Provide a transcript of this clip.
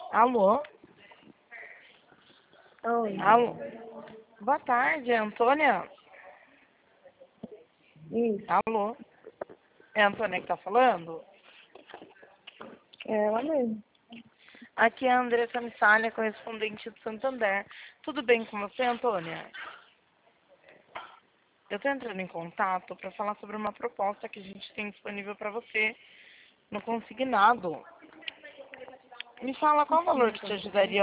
Alô? Oi. Alô? Boa tarde, é Antônia? Isso, Alô? É a Antônia que tá falando? é ela mesmo. Aqui é a Andressa Missalha, correspondente do Santander. Tudo bem com você, Antônia? Eu tô entrando em contato para falar sobre uma proposta que a gente tem disponível para você no consignado. Me fala qual valor que te ajudaria